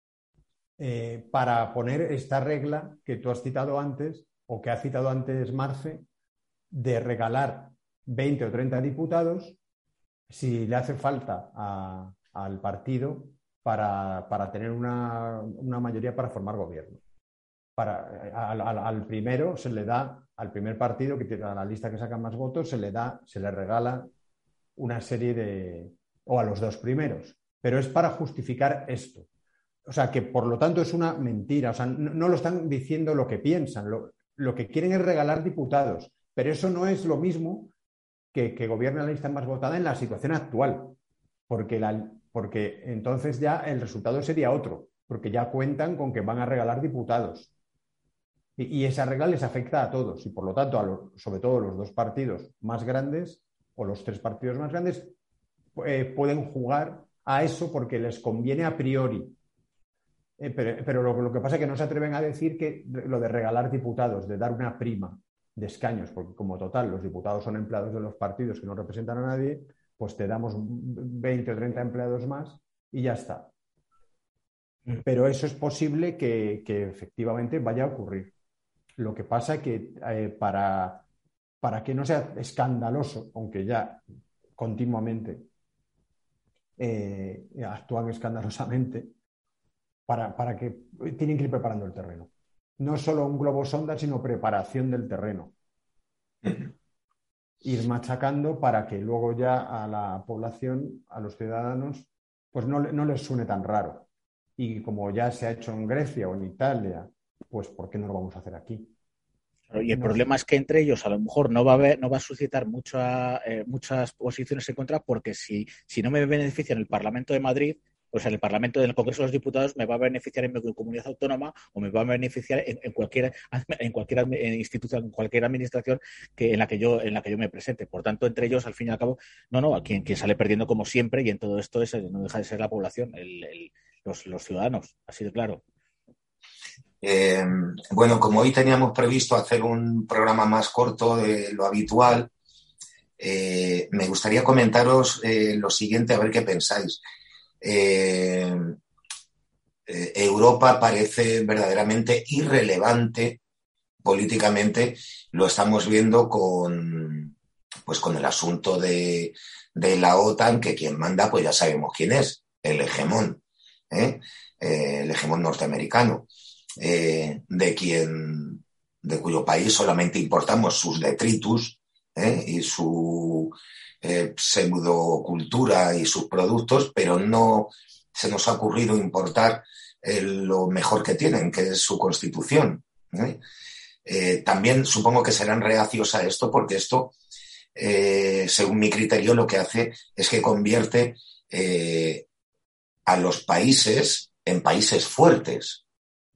para poner esta regla que tú has citado antes, o que ha citado antes Marce, de regalar 20 o 30 diputados si le hace falta al partido para tener una mayoría para formar gobierno. Al primero se le da, al primer partido que tiene la lista que saca más votos, se le regala una serie o a los dos primeros, pero es para justificar esto. O sea, que por lo tanto es una mentira. O sea, no lo están diciendo lo que piensan. Lo que quieren es regalar diputados. Pero eso no es lo mismo que gobierne la lista más votada en la situación actual. Porque entonces ya el resultado sería otro. Porque ya cuentan con que van a regalar diputados. Y esa regla les afecta a todos. Y por lo tanto, sobre todo los dos partidos más grandes o los tres partidos más grandes pueden jugar a eso porque les conviene a priori. Pero lo que pasa es que no se atreven a decir que lo de regalar diputados, de dar una prima de escaños, porque como total los diputados son empleados de los partidos que no representan a nadie, pues te damos 20 o 30 empleados más y ya está. Pero eso es posible que efectivamente vaya a ocurrir. Lo que pasa es que para que no sea escandaloso, aunque ya continuamente actúan escandalosamente, para que tienen que ir preparando el terreno. No solo un globo sonda, sino preparación del terreno. Ir machacando para que luego ya a la población, a los ciudadanos, pues no les suene tan raro. Y como ya se ha hecho en Grecia o en Italia, pues ¿por qué no lo vamos a hacer aquí? Y el problema es que entre ellos a lo mejor no va a suscitar muchas posiciones en contra, porque si no me beneficia en el Parlamento de Madrid, o sea, en el Parlamento del Congreso de los Diputados, me va a beneficiar en mi comunidad autónoma o me va a beneficiar en cualquier institución, en cualquier administración en la que yo me presente. Por tanto, entre ellos, al fin y al cabo, a quien sale perdiendo como siempre, y en todo esto no deja de ser la población, los ciudadanos, así de claro. Bueno, como hoy teníamos previsto hacer un programa más corto de lo habitual, me gustaría comentaros lo siguiente, a ver qué pensáis. Europa parece verdaderamente irrelevante políticamente. Lo estamos viendo con el asunto de la OTAN, que quien manda, pues ya sabemos quién es, el hegemón norteamericano, de cuyo país solamente importamos sus detritus y su pseudocultura y sus productos, pero no se nos ha ocurrido importar lo mejor que tienen, que es su constitución. También supongo que serán reacios a esto, porque esto, según mi criterio, lo que hace es que convierte a los países en países fuertes.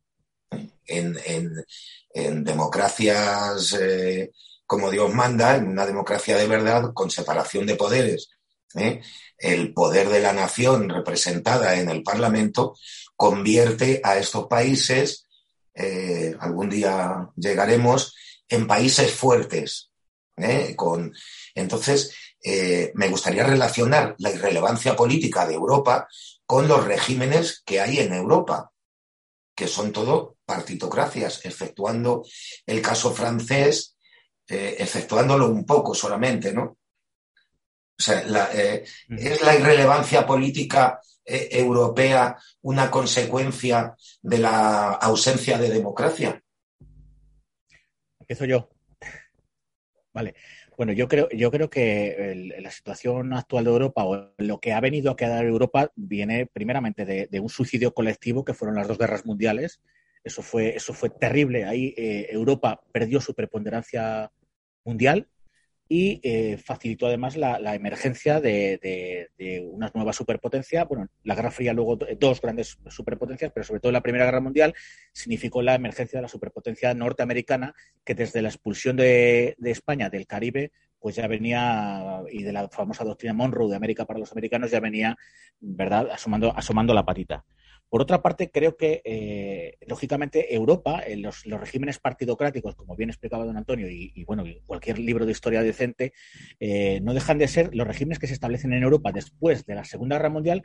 En democracias como Dios manda, en una democracia de verdad, con separación de poderes, el poder de la nación representada en el Parlamento convierte a estos países, algún día llegaremos, en países fuertes. Entonces, me gustaría relacionar la irrelevancia política de Europa con los regímenes que hay en Europa, que son todo partitocracias, exceptuando el caso francés, exceptuándolo un poco solamente, ¿no? O sea, ¿es la irrelevancia política europea una consecuencia de la ausencia de democracia? Empiezo yo. Vale. Bueno, yo creo que la situación actual de Europa, o lo que ha venido a quedar Europa, viene primeramente de un suicidio colectivo, que fueron las 2 guerras mundiales. Eso fue terrible. Ahí Europa perdió su preponderancia mundial y facilitó además la emergencia de una nueva superpotencia. Bueno, la Guerra Fría, luego 2 grandes superpotencias, pero sobre todo la Primera Guerra Mundial significó la emergencia de la superpotencia norteamericana, que desde la expulsión de España del Caribe, pues ya venía, y de la famosa doctrina Monroe de América para los americanos, ya venía, ¿verdad?, asomando la patita. Por otra parte, creo que, lógicamente, Europa, los regímenes partidocráticos, como bien explicaba don Antonio, y cualquier libro de historia decente, no dejan de ser los regímenes que se establecen en Europa después de la Segunda Guerra Mundial.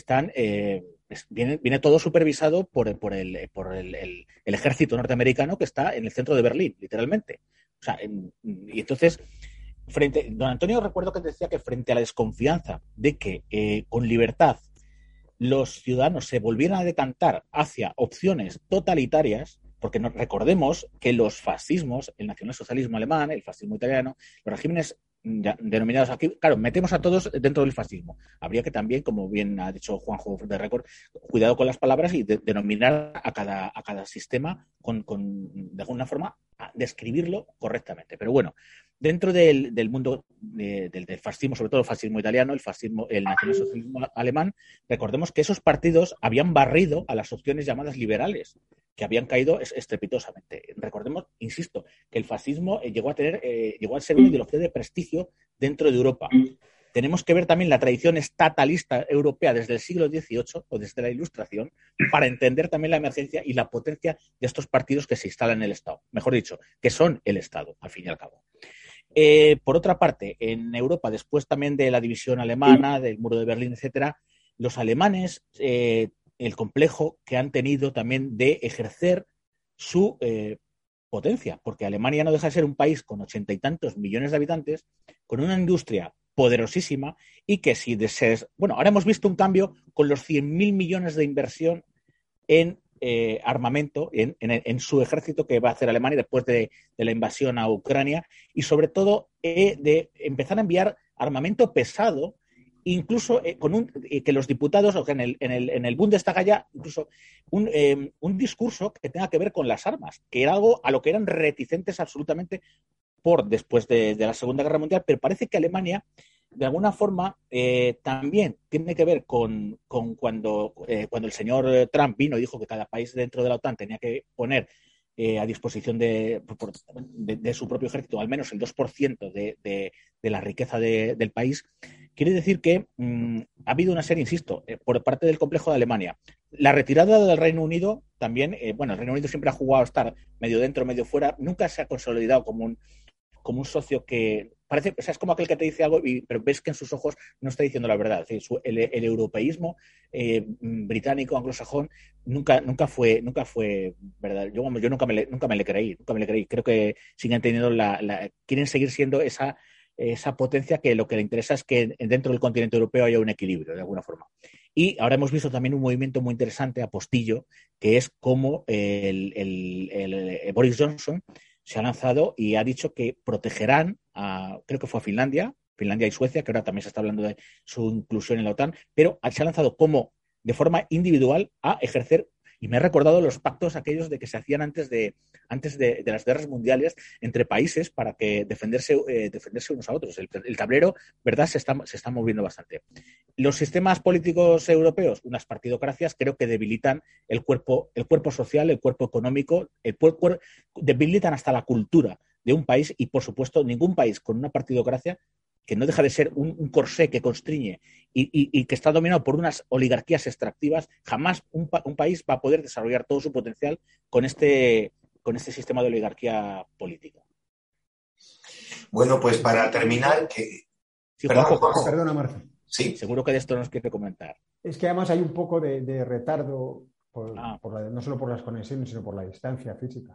Viene todo supervisado por el ejército norteamericano, que está en el centro de Berlín, literalmente. O sea, y entonces, don Antonio, recuerdo que decía que frente a la desconfianza de que con libertad los ciudadanos se volvieran a decantar hacia opciones totalitarias, porque recordemos que los fascismos, el nacionalsocialismo alemán, el fascismo italiano, los regímenes denominados aquí, claro, metemos a todos dentro del fascismo. Habría que también, como bien ha dicho Juanjo de Récord, cuidado con las palabras y denominar a cada sistema de alguna forma, describirlo correctamente. Pero bueno, dentro del mundo del fascismo, sobre todo el fascismo italiano, el nacionalsocialismo alemán, recordemos que esos partidos habían barrido a las opciones llamadas liberales, que habían caído estrepitosamente. Recordemos, insisto, que el fascismo llegó a ser una ideología de prestigio dentro de Europa. Tenemos que ver también la tradición estatalista europea desde el siglo XVIII o desde la Ilustración para entender también la emergencia y la potencia de estos partidos que se instalan en el Estado. Mejor dicho, que son el Estado, al fin y al cabo. Por otra parte, en Europa, después también de la división alemana, del muro de Berlín, etcétera, los alemanes, el complejo que han tenido también de ejercer su potencia, porque Alemania no deja de ser un país con 80 y tantos millones de habitantes, con una industria poderosísima, y que ahora hemos visto un cambio con los 100.000 millones de inversión en armamento, en su ejército que va a hacer Alemania después de la invasión a Ucrania, y sobre todo de empezar a enviar armamento pesado incluso que los diputados, o que en el Bundestag haya incluso un discurso que tenga que ver con las armas, que era algo a lo que eran reticentes absolutamente después de la Segunda Guerra Mundial, pero parece que Alemania, de alguna forma, también tiene que ver con cuando el señor Trump vino y dijo que cada país dentro de la OTAN tenía que poner a disposición de su propio ejército al menos el 2% de la riqueza del país. Quiere decir que ha habido una serie, insisto, por parte del complejo de Alemania. La retirada del Reino Unido también, el Reino Unido siempre ha jugado a estar medio dentro, medio fuera, nunca se ha consolidado como un socio que parece, o sea, es como aquel que te dice algo, pero ves que en sus ojos no está diciendo la verdad. Es decir, el europeísmo británico, anglosajón, nunca fue verdad. Yo nunca me le creí. Creo que siguen teniendo quieren seguir siendo esa potencia, que lo que le interesa es que dentro del continente europeo haya un equilibrio, de alguna forma. Y ahora hemos visto también un movimiento muy interesante, apostillo, que es como el Boris Johnson se ha lanzado y ha dicho que protegerán creo que fue a Finlandia y Suecia, que ahora también se está hablando de su inclusión en la OTAN, pero se ha lanzado como de forma individual a ejercer. Y me ha recordado los pactos aquellos de que se hacían antes de las guerras mundiales entre países para que defenderse unos a otros. El tablero, ¿verdad?, se está moviendo bastante. Los sistemas políticos europeos, unas partidocracias, creo que debilitan el cuerpo social, el cuerpo económico, debilitan hasta la cultura de un país, y por supuesto ningún país con una partidocracia, que no deja de ser un corsé que constriñe y que está dominado por unas oligarquías extractivas, jamás un país va a poder desarrollar todo su potencial con este sistema de oligarquía política. Bueno, pues para terminar, Sí, Juanjo. Perdona, Marce. Sí. Seguro que de esto nos quiere comentar. Es que además hay un poco de retardo, no solo por las conexiones, sino por la distancia física.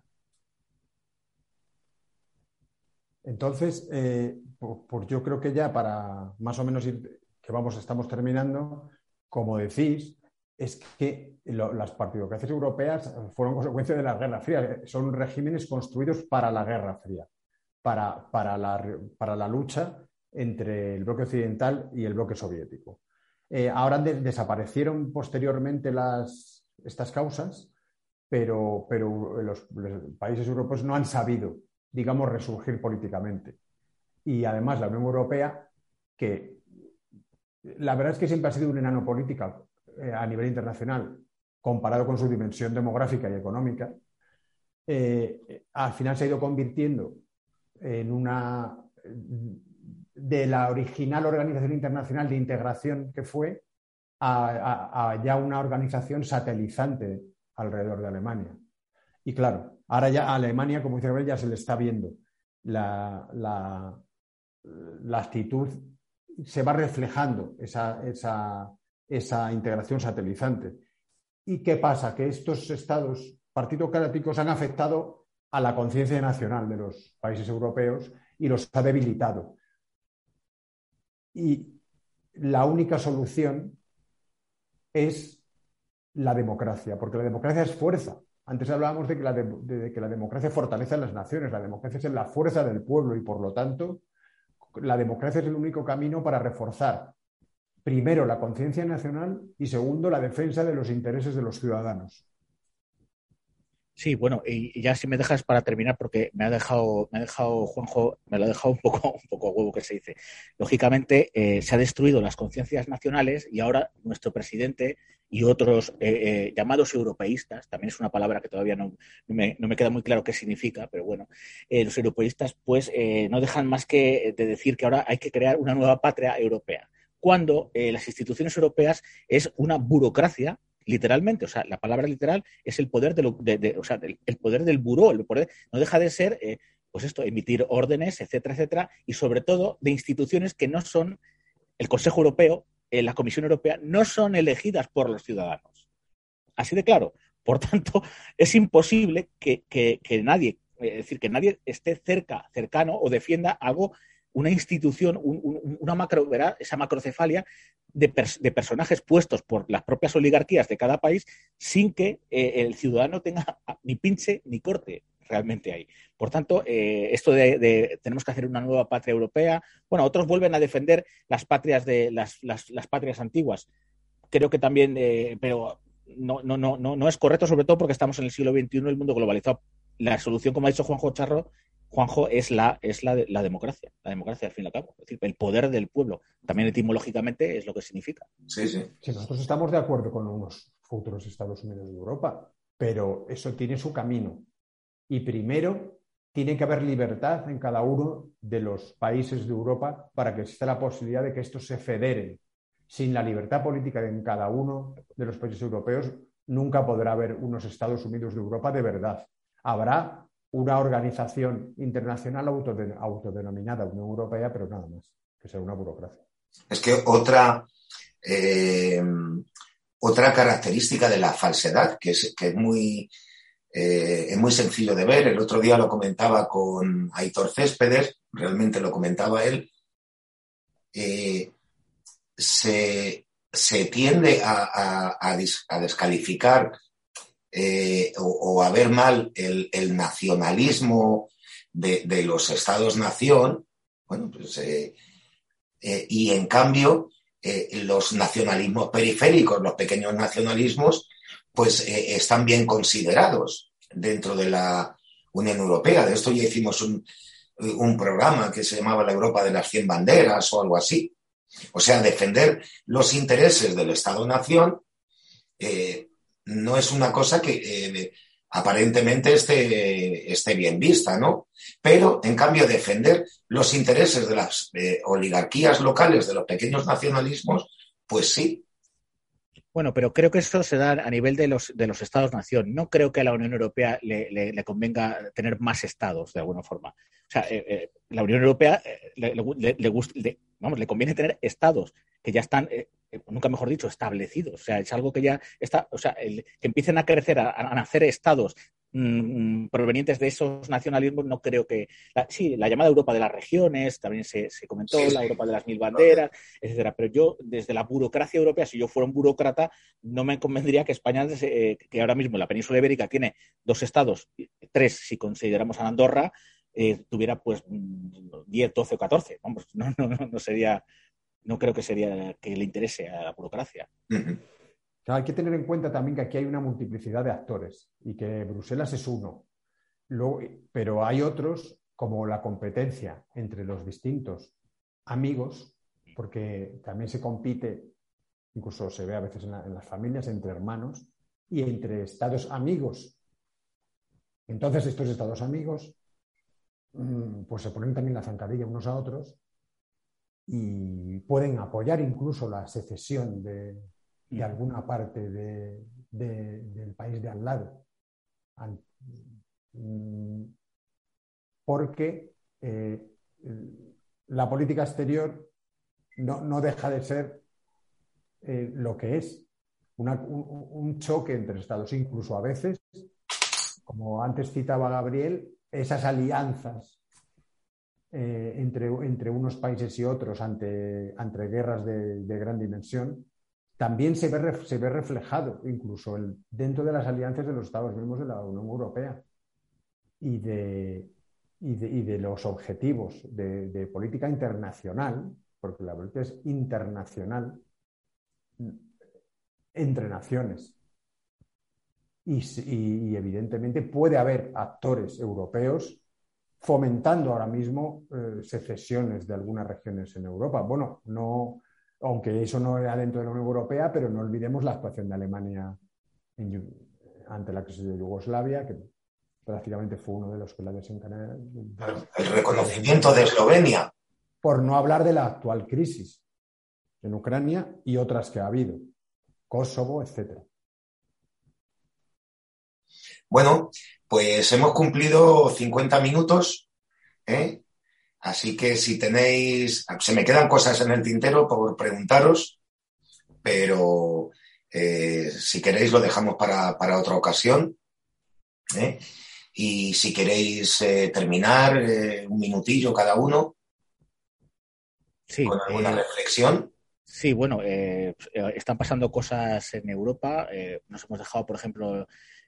Entonces, pues yo creo que ya para más o menos ir, estamos terminando, como decís, es que las partidocracias europeas fueron consecuencia de la Guerra Fría. Son regímenes construidos para la Guerra Fría, para la lucha entre el bloque occidental y el bloque soviético. Ahora desaparecieron posteriormente estas causas, pero los países europeos no han sabido, digamos, resurgir políticamente. Y además la Unión Europea, que la verdad es que siempre ha sido un enano político a nivel internacional, comparado con su dimensión demográfica y económica, al final se ha ido convirtiendo en una de la original Organización Internacional de Integración que fue a ya una organización satelizante alrededor de Alemania. Y claro, ahora ya a Alemania, como dice Gabriel, ya se le está viendo la actitud, se va reflejando esa integración satelizante. ¿Y qué pasa? Que estos estados partidocráticos han afectado a la conciencia nacional de los países europeos y los ha debilitado. Y la única solución es la democracia, porque la democracia es fuerza. Antes hablábamos de que la democracia fortalece a las naciones, la democracia es la fuerza del pueblo y, por lo tanto, la democracia es el único camino para reforzar, primero, la conciencia nacional y, segundo, la defensa de los intereses de los ciudadanos. Sí, bueno, y ya si me dejas para terminar, porque me ha dejado Juanjo, me lo ha dejado un poco a huevo, que se dice. Lógicamente, se ha destruido las conciencias nacionales y ahora nuestro presidente y otros llamados europeístas, también es una palabra que todavía no me queda muy claro qué significa, pero bueno, los europeístas pues no dejan más que de decir que ahora hay que crear una nueva patria europea, cuando las instituciones europeas es una burocracia, literalmente. O sea, la palabra literal es el poder el poder del buró, el poder no deja de ser pues esto, emitir órdenes, etcétera, etcétera, y sobre todo de instituciones que no son el Consejo Europeo, la Comisión Europea, no son elegidas por los ciudadanos. Así de claro. Por tanto, es imposible que nadie, es decir, que nadie esté cercano o defienda algo, una institución, esa macrocefalia de personajes puestos por las propias oligarquías de cada país, sin que el ciudadano tenga ni pinche ni corte. realmente hay. Por tanto, esto de tenemos que hacer una nueva patria europea, bueno, otros vuelven a defender las patrias de las patrias antiguas. Creo que también, pero no es correcto, sobre todo porque estamos en el siglo XXI, el mundo globalizado. La solución, como ha dicho Juanjo, es la democracia. La democracia, al fin y al cabo. Es decir, el poder del pueblo. También etimológicamente es lo que significa. Sí, sí. Sí, nosotros estamos de acuerdo con unos futuros Estados Unidos de Europa, pero eso tiene su camino. Y primero, tiene que haber libertad en cada uno de los países de Europa para que exista la posibilidad de que estos se federen. Sin la libertad política en cada uno de los países europeos, nunca podrá haber unos Estados Unidos de Europa de verdad. Habrá una organización internacional autodenominada Unión Europea, pero nada más, que sea una burocracia. Es que otra característica de la falsedad, que es muy sencillo de ver. El otro día lo comentaba con Aitor Céspedes, realmente lo comentaba él. Se tiende a descalificar o a ver mal el nacionalismo de los Estados-nación, bueno, pues, y en cambio los nacionalismos periféricos, los pequeños nacionalismos, pues están bien considerados dentro de la Unión Europea. De esto ya hicimos un programa que se llamaba La Europa de las 100 banderas o algo así. O sea, defender los intereses del Estado-nación no es una cosa que aparentemente esté bien vista, ¿no? Pero, en cambio, defender los intereses de las oligarquías locales, de los pequeños nacionalismos, pues sí. Bueno, pero creo que eso se da a nivel de los Estados-nación. No creo que a la Unión Europea le convenga tener más estados, de alguna forma. O sea, la Unión Europea le conviene tener estados que ya están, nunca mejor dicho, establecidos. O sea, es algo que ya está, o sea, que empiecen a crecer, a nacer estados provenientes de esos nacionalismos, no creo que... Sí, la llamada Europa de las regiones, también se comentó, sí, la Europa de las 1000 banderas, etcétera. Pero yo, desde la burocracia europea, si yo fuera un burócrata, no me convendría que España, que ahora mismo la península ibérica tiene 2 estados, 3 si consideramos a Andorra, tuviera pues 10, 12 o 14. Vamos, no sería... No creo que sería que le interese a la burocracia. Uh-huh. Hay que tener en cuenta también que aquí hay una multiplicidad de actores y que Bruselas es uno. Pero hay otros, como la competencia entre los distintos amigos, porque también se compite, incluso se ve a veces en las familias, entre hermanos y entre estados amigos. Entonces estos estados amigos pues se ponen también la zancadilla unos a otros y pueden apoyar incluso la secesión de alguna parte del país de al lado. Porque la política exterior no deja de ser lo que es un choque entre estados, incluso a veces, como antes citaba Gabriel, esas alianzas entre unos países y otros ante guerras de gran dimensión, también se ve reflejado incluso dentro de las alianzas de los Estados miembros de la Unión Europea y de los objetivos de política internacional, porque la política es internacional entre naciones. Y evidentemente puede haber actores europeos fomentando ahora mismo secesiones de algunas regiones en Europa. Bueno, aunque eso no era dentro de la Unión Europea, pero no olvidemos la actuación de Alemania ante la crisis de Yugoslavia, que prácticamente fue uno de los que la desencadenó. El reconocimiento de Eslovenia. Por no hablar de la actual crisis en Ucrania y otras que ha habido, Kosovo, etcétera. Bueno, pues hemos cumplido 50 minutos, así que si tenéis... Se me quedan cosas en el tintero por preguntaros, pero si queréis lo dejamos para otra ocasión. Y si queréis terminar un minutillo cada uno, sí, con alguna reflexión. Sí, bueno, están pasando cosas en Europa. Nos hemos dejado, por ejemplo,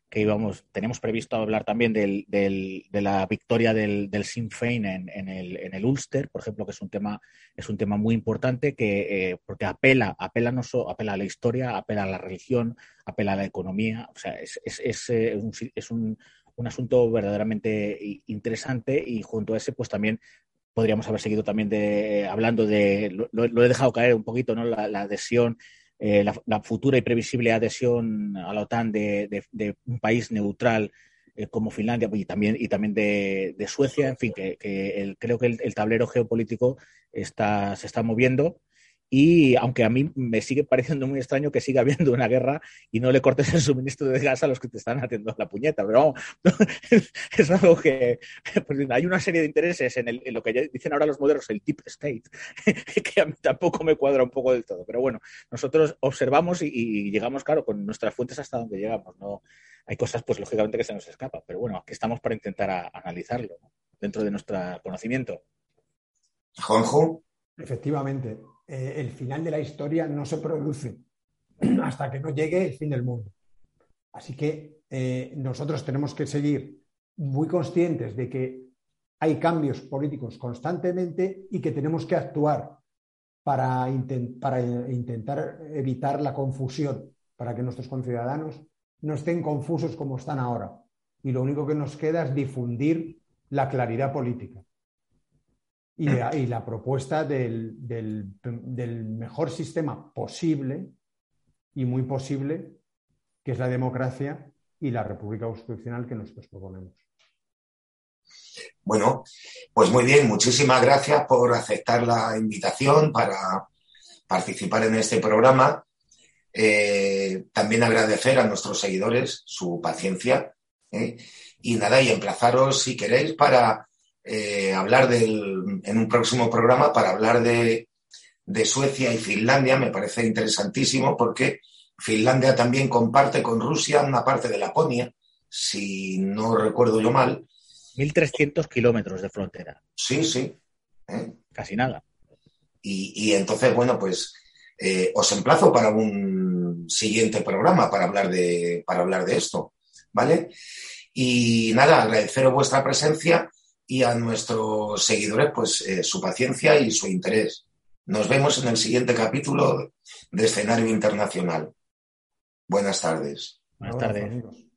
tenemos previsto hablar también de la victoria del Sinn Féin en el Ulster, por ejemplo, que es un tema muy importante porque apela a la historia, apela a la religión, apela a la economía. O sea, es un asunto verdaderamente interesante, y junto a ese, pues también podríamos haber seguido también hablando de, lo he dejado caer un poquito, ¿no? La adhesión, la futura y previsible adhesión a la OTAN de un país neutral como Finlandia, y también de Suecia. En fin, creo que el tablero geopolítico se está moviendo. Y aunque a mí me sigue pareciendo muy extraño que siga habiendo una guerra y no le cortes el suministro de gas a los que te están haciendo la puñeta, pero vamos, es algo que pues, hay una serie de intereses en lo que dicen ahora los modernos, el deep state, que a mí tampoco me cuadra un poco del todo. Pero bueno, nosotros observamos y llegamos, claro, con nuestras fuentes hasta donde llegamos. No hay cosas, pues lógicamente, que se nos escapan, pero bueno, aquí estamos para intentar analizarlo, ¿no? Dentro de nuestro conocimiento. Juanjo. Efectivamente, el final de la historia no se produce hasta que no llegue el fin del mundo. Así que nosotros tenemos que seguir muy conscientes de que hay cambios políticos constantemente y que tenemos que actuar para intentar evitar la confusión, para que nuestros conciudadanos no estén confusos como están ahora. Y lo único que nos queda es difundir la claridad política y la propuesta del mejor sistema posible y muy posible, que es la democracia y la república constitucional que nosotros proponemos. Bueno, pues muy bien, muchísimas gracias por aceptar la invitación para participar en este programa. También agradecer a nuestros seguidores su paciencia, y nada, y emplazaros si queréis para hablar en un próximo programa, para hablar de Suecia y Finlandia. Me parece interesantísimo porque Finlandia también comparte con Rusia una parte de Laponia, si no recuerdo yo mal. 1.300 kilómetros de frontera. Sí. Casi nada. Y entonces, bueno, pues os emplazo para un siguiente programa para hablar de esto, ¿vale? Y nada, agradeceros vuestra presencia y a nuestros seguidores, pues su paciencia y su interés. Nos vemos en el siguiente capítulo de Escenario Internacional. Buenas tardes. Buenas tardes. Amigos.